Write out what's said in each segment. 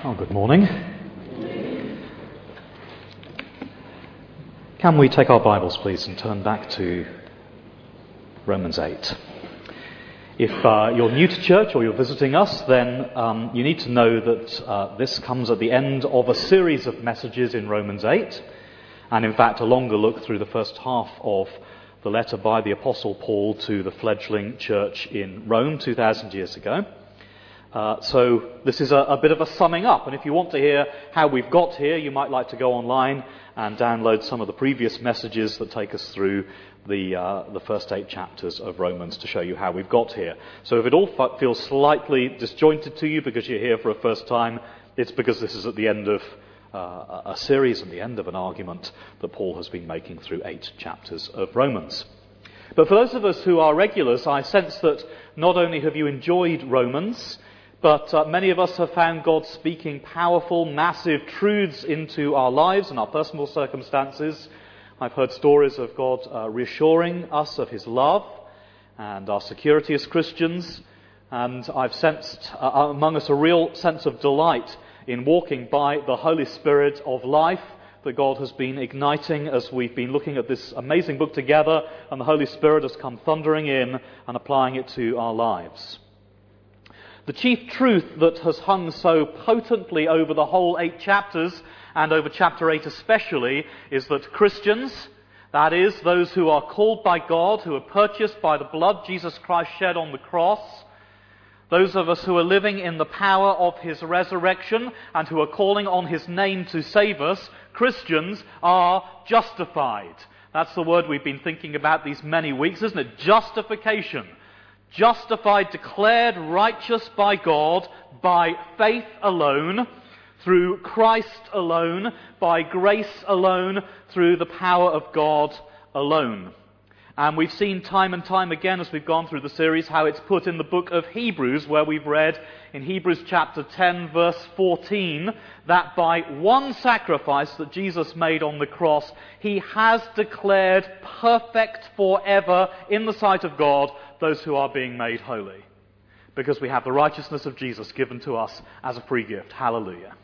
Oh, good morning. Can we take our Bibles, please, and turn back to Romans 8? If you're new to church or you're visiting us, then you need to know that this comes at the end of a series of messages in Romans 8, and in fact a longer look through the first half of the letter by the Apostle Paul to the fledgling church in Rome 2,000 years ago. So this is a bit of a summing up, and if you want to hear how we've got here, you might like to go online and download some of the previous messages that take us through the first 8 chapters of Romans to show you how we've got here. So if it all feels slightly disjointed to you because you're here for a first time, it's because this is at the end of a series and the end of an argument that Paul has been making through 8 chapters of Romans. But for those of us who are regulars, I sense that not only have you enjoyed Romans, but many of us have found God speaking powerful, massive truths into our lives and our personal circumstances. I've heard stories of God reassuring us of his love and our security as Christians. And I've sensed among us a real sense of delight in walking by the Holy Spirit of life that God has been igniting as we've been looking at this amazing book together, and the Holy Spirit has come thundering in and applying it to our lives. The chief truth that has hung so potently over the whole 8 chapters, and over chapter 8 especially, is that Christians, that is, those who are called by God, who are purchased by the blood Jesus Christ shed on the cross, those of us who are living in the power of his resurrection and who are calling on his name to save us, Christians are justified. That's the word we've been thinking about these many weeks, isn't it? Justification. Justified, declared righteous by God, by faith alone, through Christ alone, by grace alone, through the power of God alone. And we've seen time and time again as we've gone through the series how it's put in the book of Hebrews, where we've read in Hebrews chapter 10 verse 14 that by one sacrifice that Jesus made on the cross, he has declared perfect forever in the sight of God those who are being made holy. Because we have the righteousness of Jesus given to us as a free gift. Hallelujah.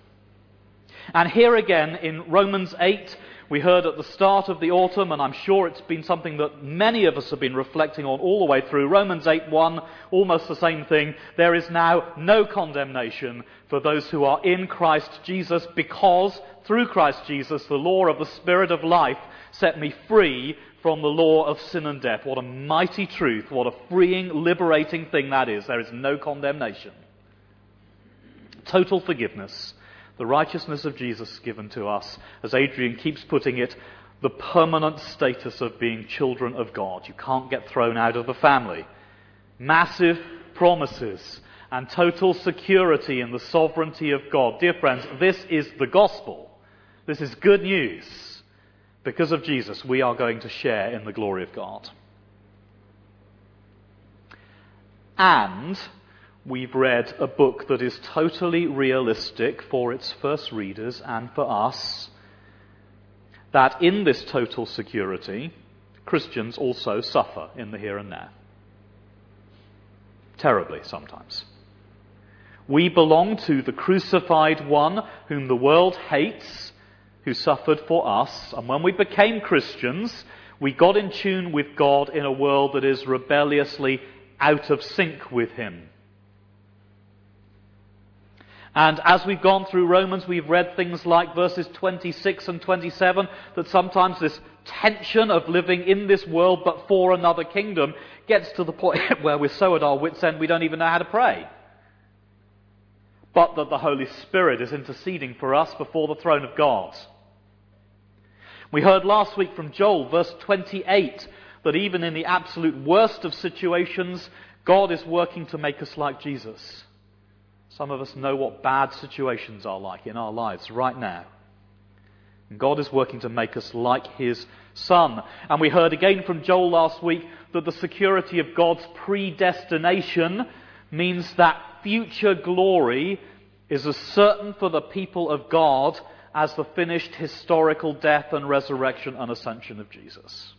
And here again in Romans 8, we heard at the start of the autumn, and I'm sure it's been something that many of us have been reflecting on all the way through, Romans 8:1, almost the same thing. There is now no condemnation for those who are in Christ Jesus, because through Christ Jesus, the law of the Spirit of life set me free from the law of sin and death. What a mighty truth, what a freeing, liberating thing that is. There is no condemnation. Total forgiveness. The righteousness of Jesus given to us, as Adrian keeps putting it, the permanent status of being children of God. You can't get thrown out of the family. Massive promises and total security in the sovereignty of God. Dear friends, this is the gospel. This is good news. Because of Jesus, we are going to share in the glory of God. And we've read a book that is totally realistic for its first readers and for us, that in this total security, Christians also suffer in the here and now. Terribly sometimes. We belong to the crucified one whom the world hates, who suffered for us, and when we became Christians, we got in tune with God in a world that is rebelliously out of sync with him. And as we've gone through Romans, we've read things like verses 26 and 27, that sometimes this tension of living in this world but for another kingdom gets to the point where we're so at our wits' end we don't even know how to pray. But that the Holy Spirit is interceding for us before the throne of God. We heard last week from Joel, verse 28, that even in the absolute worst of situations, God is working to make us like Jesus. Some of us know what bad situations are like in our lives right now. And God is working to make us like his Son. And we heard again from Joel last week that the security of God's predestination means that future glory is as certain for the people of God as the finished historical death and resurrection and ascension of Jesus.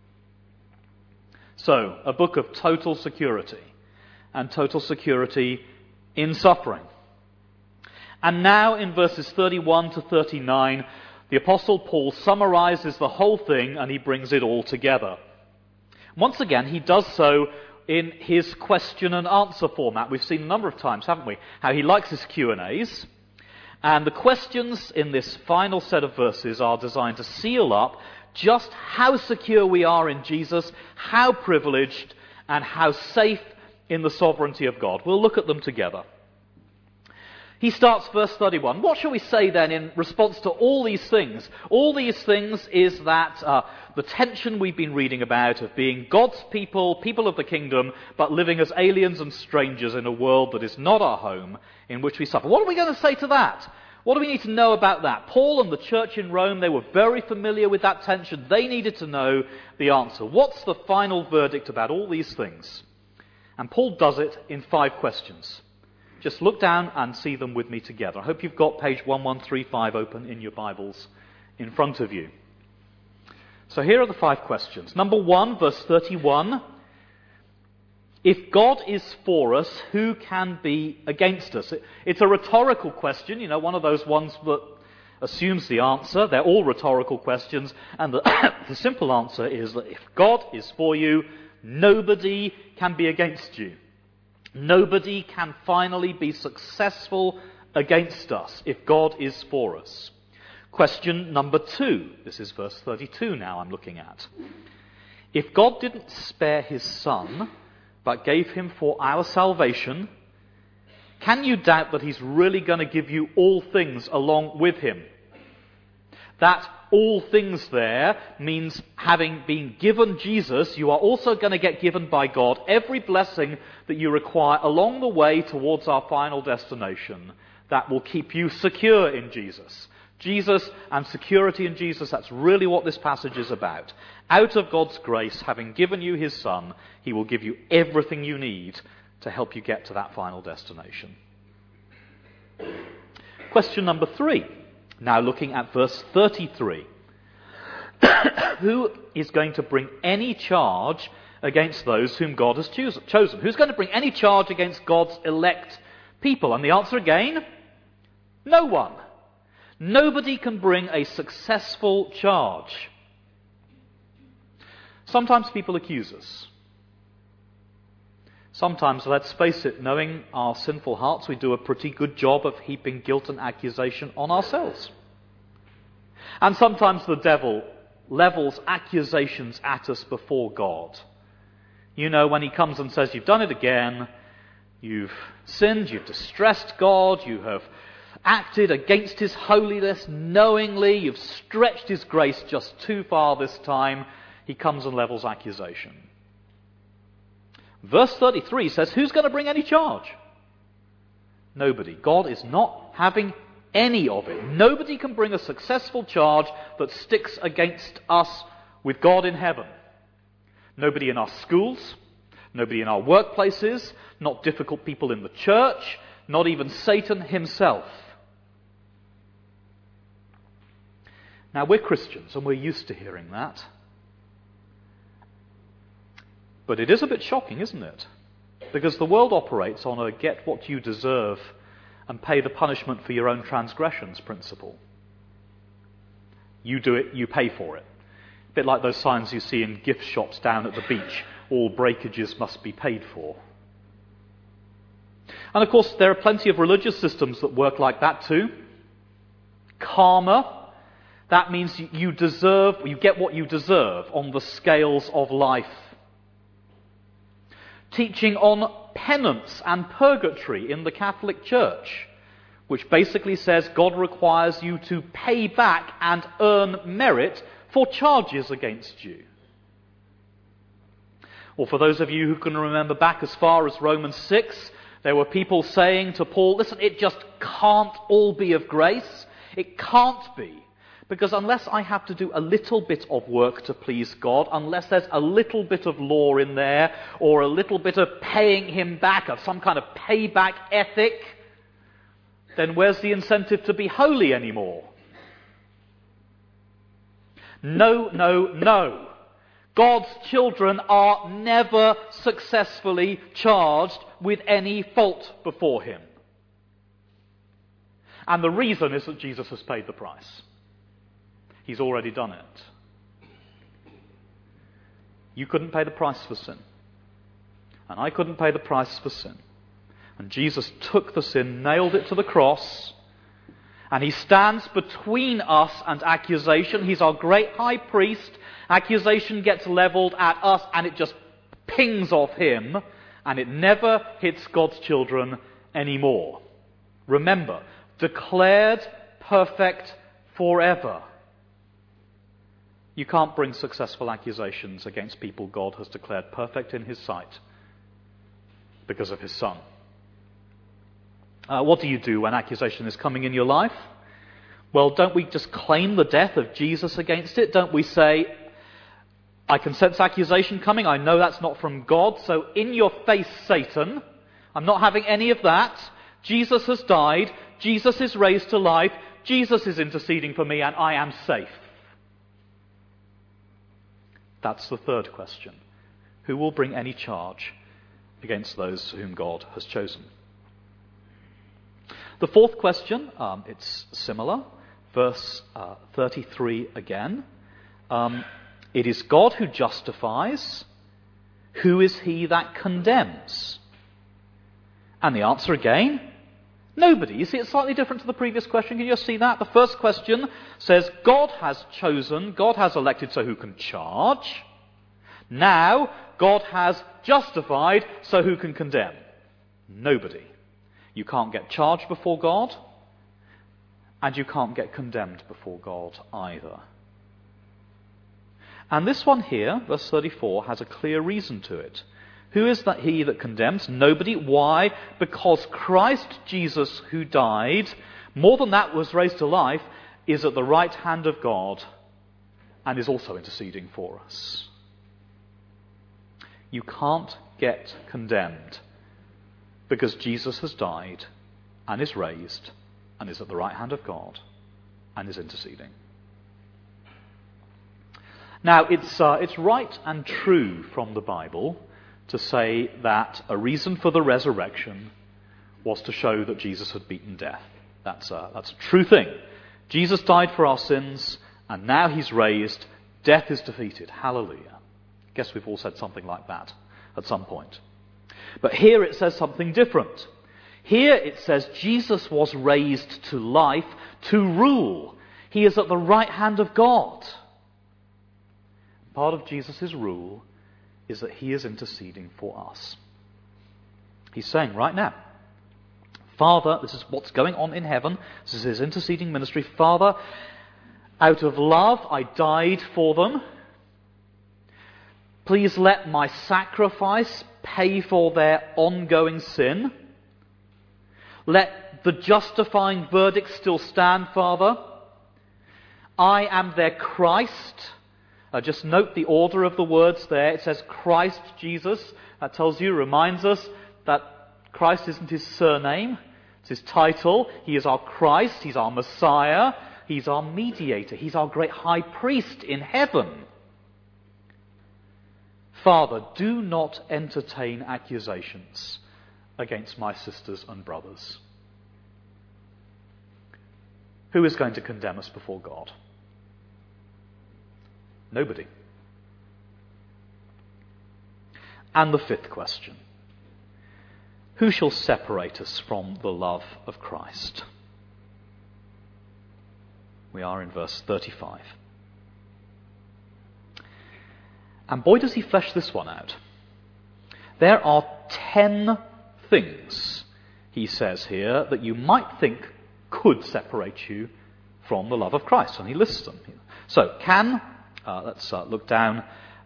So, a book of total security, and total security in suffering. And now in verses 31 to 39, the Apostle Paul summarizes the whole thing and he brings it all together. Once again, he does so in his question and answer format. We've seen a number of times, haven't we, how he likes his Q&As. And the questions in this final set of verses are designed to seal up just how secure we are in Jesus, how privileged, and how safe in the sovereignty of God. We'll look at them together. He starts verse 31. What shall we say then in response to all these things? All these things is that the tension we've been reading about of being God's people, people of the kingdom, but living as aliens and strangers in a world that is not our home, in which we suffer. What are we going to say to that? What do we need to know about that? Paul and the church in Rome, they were very familiar with that tension. They needed to know the answer. What's the final verdict about all these things? And Paul does it in 5 questions. Just look down and see them with me together. I hope you've got page 1135 open in your Bibles in front of you. So here are the 5 questions. Number 1, verse 31. If God is for us, who can be against us? It's a rhetorical question, one of those ones that assumes the answer. They're all rhetorical questions. And the simple answer is that if God is for you, nobody can be against you. Nobody can finally be successful against us if God is for us. Question number 2. This is verse 32 now I'm looking at. If God didn't spare his Son, but gave him for our salvation, can you doubt that he's really going to give you all things along with him? That all things there means having been given Jesus, you are also going to get given by God every blessing that you require along the way towards our final destination that will keep you secure in Jesus. Jesus and security in Jesus, that's really what this passage is about. Out of God's grace, having given you his Son, he will give you everything you need to help you get to that final destination. Question number 3. Now looking at verse 33. Who is going to bring any charge against those whom God has chosen? Who's going to bring any charge against God's elect people? And the answer again, no one. Nobody can bring a successful charge. Sometimes people accuse us. Sometimes, let's face it, knowing our sinful hearts, we do a pretty good job of heaping guilt and accusation on ourselves. And sometimes the devil levels accusations at us before God. When he comes and says, you've done it again, you've sinned, you've distressed God, you have acted against his holiness knowingly, you've stretched his grace just too far this time, he comes and levels accusation. Verse 33 says, who's going to bring any charge? Nobody. God is not having any of it. Nobody can bring a successful charge that sticks against us with God in heaven. Nobody in our schools, nobody in our workplaces, not difficult people in the church, not even Satan himself. Now, we're Christians and we're used to hearing that. But it is a bit shocking, isn't it? Because the world operates on a get what you deserve and pay the punishment for your own transgressions principle. You do it, you pay for it. A bit like those signs you see in gift shops down at the beach. All breakages must be paid for. And of course, there are plenty of religious systems that work like that too. Karma. That means you get what you deserve on the scales of life. Teaching on penance and purgatory in the Catholic Church, which basically says God requires you to pay back and earn merit for charges against you. Or for those of you who can remember back as far as Romans 6, there were people saying to Paul, listen, it just can't all be of grace. It can't be. Because unless I have to do a little bit of work to please God, unless there's a little bit of law in there, or a little bit of paying him back, of some kind of payback ethic, then where's the incentive to be holy anymore? No, no, no. God's children are never successfully charged with any fault before him. And the reason is that Jesus has paid the price. He's already done it. You couldn't pay the price for sin. And I couldn't pay the price for sin. And Jesus took the sin, nailed it to the cross, and he stands between us and accusation. He's our great high priest. Accusation gets levelled at us, and it just pings off him, and it never hits God's children anymore. Remember, declared perfect forever. You can't bring successful accusations against people God has declared perfect in his sight because of his Son. What do you do when accusation is coming in your life? Well, don't we just claim the death of Jesus against it? Don't we say, I can sense accusation coming, I know that's not from God, so in your face, Satan, I'm not having any of that. Jesus has died, Jesus is raised to life, Jesus is interceding for me, and I am safe. That's the third question. Who will bring any charge against those whom God has chosen? The fourth question, it's similar. Verse 33 again. It is God who justifies. Who is he that condemns? And the answer again, nobody. You see, it's slightly different to the previous question. Can you just see that? The first question says, God has chosen, God has elected, so who can charge? Now, God has justified, so who can condemn? Nobody. You can't get charged before God, and you can't get condemned before God either. And this one here, verse 34, has a clear reason to it. Who is that he that condemns? Nobody. Why? Because Christ Jesus, who died, more than that was raised to life, is at the right hand of God and is also interceding for us. You can't get condemned because Jesus has died and is raised and is at the right hand of God and is interceding. Now, it's right and true from the Bible to say that a reason for the resurrection was to show that Jesus had beaten death. That's a true thing. Jesus died for our sins, and now he's raised. Death is defeated. Hallelujah. I guess we've all said something like that at some point. But here it says something different. Here it says Jesus was raised to life to rule. He is at the right hand of God. Part of Jesus' rule is that he is interceding for us. He's saying right now, Father, this is what's going on in heaven. This is his interceding ministry. Father, out of love, I died for them. Please let my sacrifice pay for their ongoing sin. Let the justifying verdict still stand, Father. I am their Christ. Just note the order of the words there. It says Christ Jesus. That tells you, reminds us that Christ isn't his surname. It's his title. He is our Christ. He's our Messiah. He's our mediator. He's our great high priest in heaven. Father, do not entertain accusations against my sisters and brothers. Who is going to condemn us before God? Nobody. And the fifth question. Who shall separate us from the love of Christ? We are in verse 35. And boy, does he flesh this one out. There are 10 things, he says here, that you might think could separate you from the love of Christ. And he lists them. So, let's look down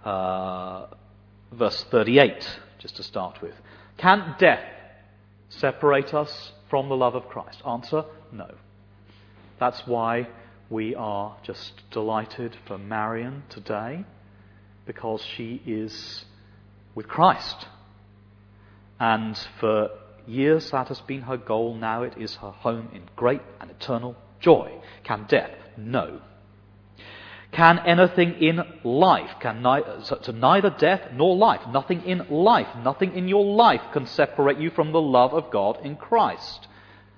verse 38, just to start with. Can death separate us from the love of Christ? Answer, no. That's why we are just delighted for Marion today, because she is with Christ. And for years that has been her goal. Now it is her home in great and eternal joy. Can death? No. Can anything in life, neither death nor life, nothing in life, nothing in your life can separate you from the love of God in Christ.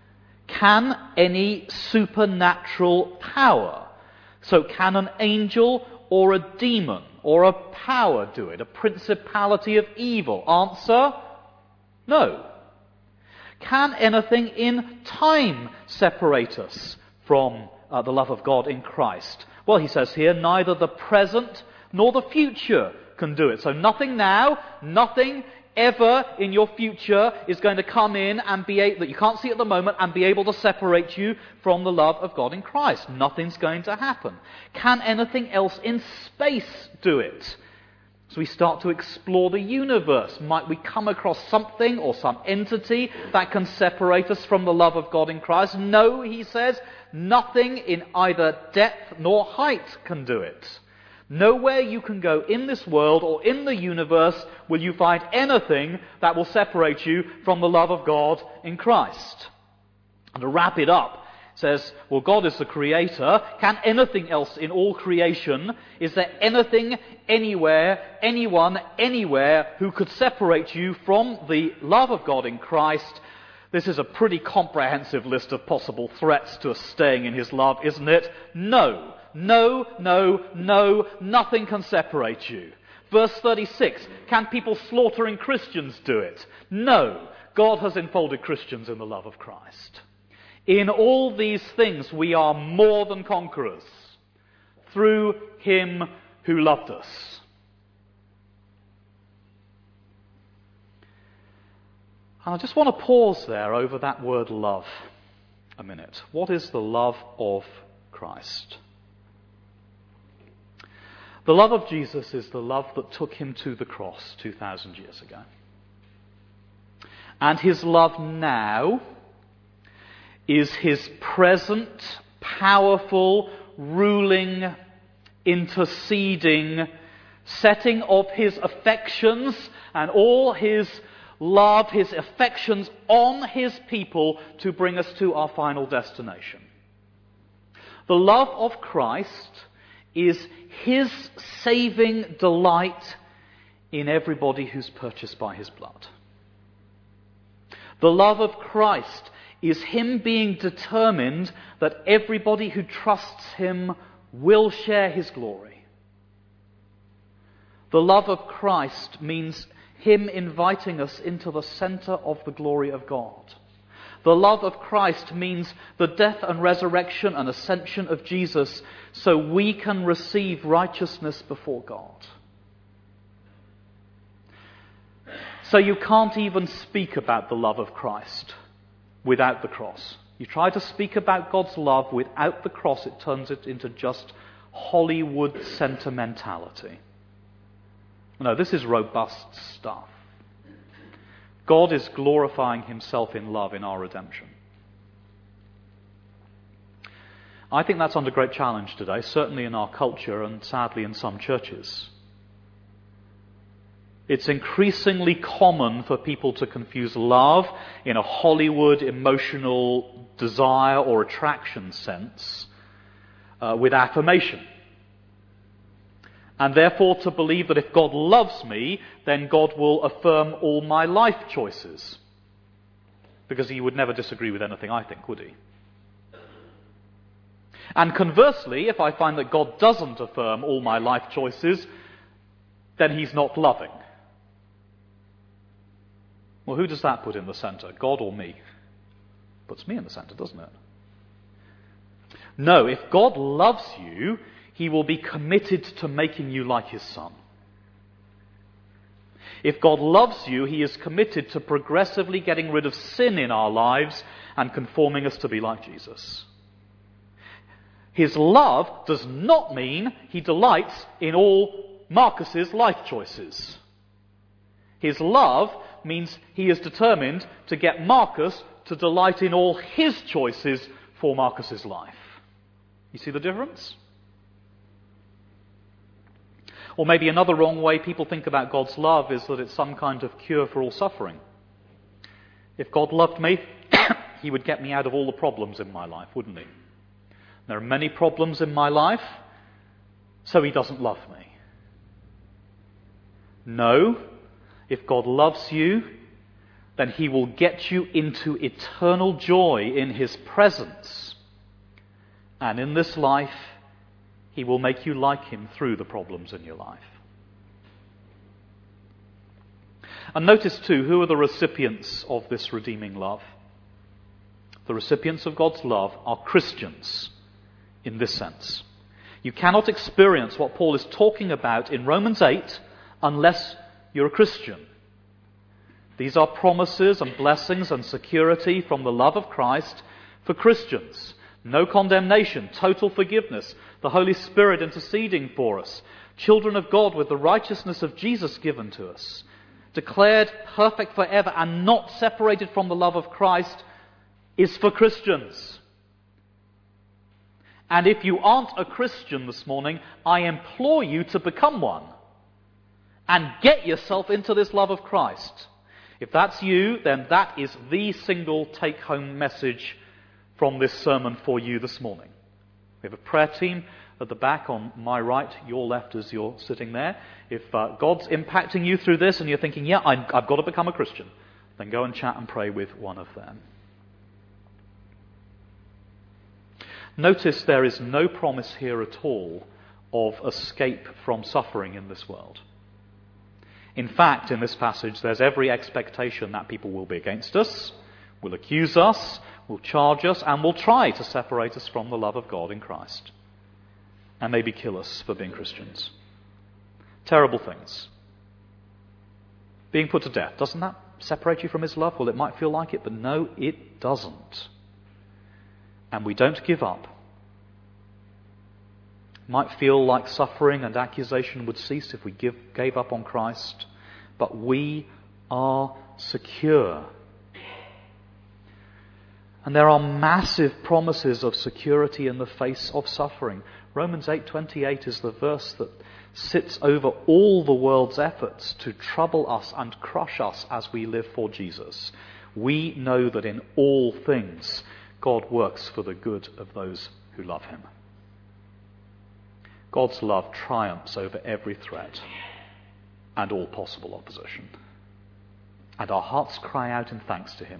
Can any supernatural power, so can an angel or a demon or a power do it? A principality of evil? Answer, no. Can anything in time separate us from the love of God in Christ? Well, he says here, neither the present nor the future can do it. So nothing now, nothing ever in your future is going to come in and that you can't see at the moment and be able to separate you from the love of God in Christ. Nothing's going to happen. Can anything else in space do it? As we start to explore the universe, might we come across something or some entity that can separate us from the love of God in Christ? No, he says, nothing in either depth nor height can do it. Nowhere you can go in this world or in the universe will you find anything that will separate you from the love of God in Christ. And to wrap it up, it says, well, God is the creator. Can anything else in all creation, is there anything, anywhere, anyone, anywhere who could separate you from the love of God in Christ? This is a pretty comprehensive list of possible threats to us staying in his love, isn't it? No. No, no, no, nothing can separate you. Verse 36, can people slaughtering Christians do it? No, God has enfolded Christians in the love of Christ. In all these things we are more than conquerors through him who loved us. And I just want to pause there over that word love a minute. What is the love of Christ? The love of Jesus is the love that took him to the cross 2,000 years ago. And his love now is his present, powerful, ruling, interceding, setting of his affections and all his love, his affections on his people to bring us to our final destination. The love of Christ is his saving delight in everybody who's purchased by his blood. The love of Christ is him being determined that everybody who trusts him will share his glory. The love of Christ means him inviting us into the center of the glory of God. The love of Christ means the death and resurrection and ascension of Jesus so we can receive righteousness before God. So you can't even speak about the love of Christ without the cross. You try to speak about God's love without the cross, it turns it into just Hollywood sentimentality. No, this is robust stuff. God is glorifying himself in love in our redemption. I think that's under great challenge today, certainly in our culture and sadly in some churches. It's increasingly common for people to confuse love in a Hollywood emotional desire or attraction sense with affirmation. And therefore to believe that if God loves me, then God will affirm all my life choices. Because he would never disagree with anything I think, would he? And conversely, if I find that God doesn't affirm all my life choices, then he's not loving. Well, who does that put in the centre? God or me? Puts me in the centre, doesn't it? No, if God loves you, he will be committed to making you like his son. If God loves you, he is committed to progressively getting rid of sin in our lives and conforming us to be like Jesus. His love does not mean he delights in all Marcus's life choices. His love means he is determined to get Marcus to delight in all his choices for Marcus's life. You see the difference? Or maybe another wrong way people think about God's love is that it's some kind of cure for all suffering. If God loved me, he would get me out of all the problems in my life, wouldn't he? There are many problems in my life, so he doesn't love me. No, if God loves you, then he will get you into eternal joy in his presence. And in this life, he will make you like him through the problems in your life. And notice too, who are the recipients of this redeeming love? The recipients of God's love are Christians in this sense. You cannot experience what Paul is talking about in Romans 8 unless you're a Christian. These are promises and blessings and security from the love of Christ for Christians. No condemnation, total forgiveness, the Holy Spirit interceding for us, children of God with the righteousness of Jesus given to us, declared perfect forever and not separated from the love of Christ, is for Christians. And if you aren't a Christian this morning, I implore you to become one and get yourself into this love of Christ. If that's you, then that is the single take-home message from this sermon for you this morning. We have a prayer team at the back on my right, your left as you're sitting there. If God's impacting you through this and you're thinking, yeah, I've got to become a Christian, then go and chat and pray with one of them. Notice there is no promise here at all of escape from suffering in this world. In fact, in this passage, there's every expectation that people will be against us, will accuse us, will charge us, and will try to separate us from the love of God in Christ. And maybe kill us for being Christians. Terrible things. Being put to death, doesn't that separate you from his love? Well, it might feel like it, but no, it doesn't. And we don't give up. It might feel like suffering and accusation would cease if we gave up on Christ, but we are secure. And there are massive promises of security in the face of suffering. Romans 8:28 is the verse that sits over all the world's efforts to trouble us and crush us as we live for Jesus. We know that in all things God works for the good of those who love him. God's love triumphs over every threat and all possible opposition. And our hearts cry out in thanks to him.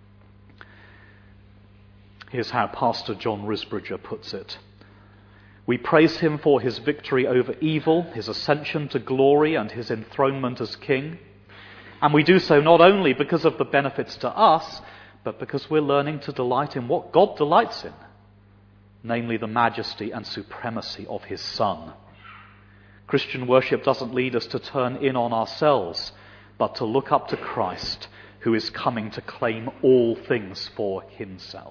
Here's how Pastor John Risbridger puts it. We praise him for his victory over evil, his ascension to glory, and his enthronement as king. And we do so not only because of the benefits to us, but because we're learning to delight in what God delights in, namely the majesty and supremacy of his Son. Christian worship doesn't lead us to turn in on ourselves, but to look up to Christ, who is coming to claim all things for himself.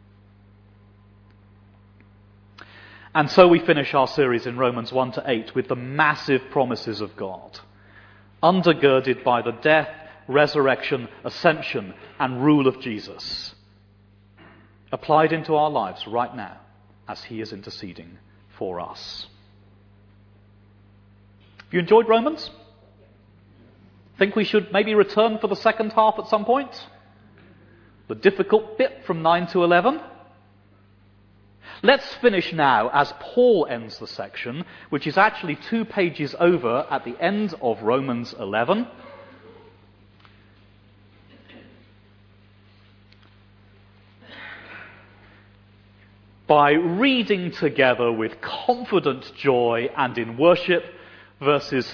And so we finish our series in Romans 1-8 with the massive promises of God, undergirded by the death, resurrection, ascension, and rule of Jesus, applied into our lives right now as he is interceding for us. Have you enjoyed Romans? Think we should maybe return for the second half at some point? The difficult bit from 9-11? Let's finish now as Paul ends the section, which is actually 2 pages over at the end of Romans 11. By reading together with confident joy and in worship verses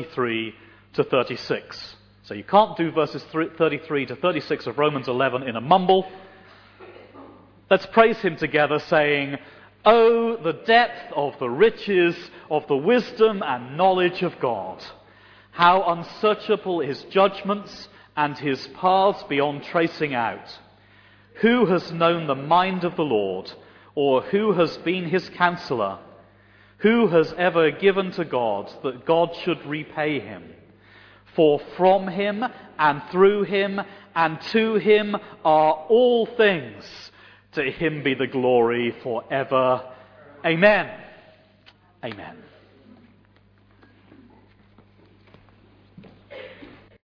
33-36. So you can't do verses 33-36 of Romans 11 in a mumble. Let's praise him together, saying, "Oh, the depth of the riches of the wisdom and knowledge of God! How unsearchable his judgments and his paths beyond tracing out! Who has known the mind of the Lord, or who has been his counselor? Who has ever given to God that God should repay him? For from him and through him and to him are all things. To him be the glory forever. Amen." Amen.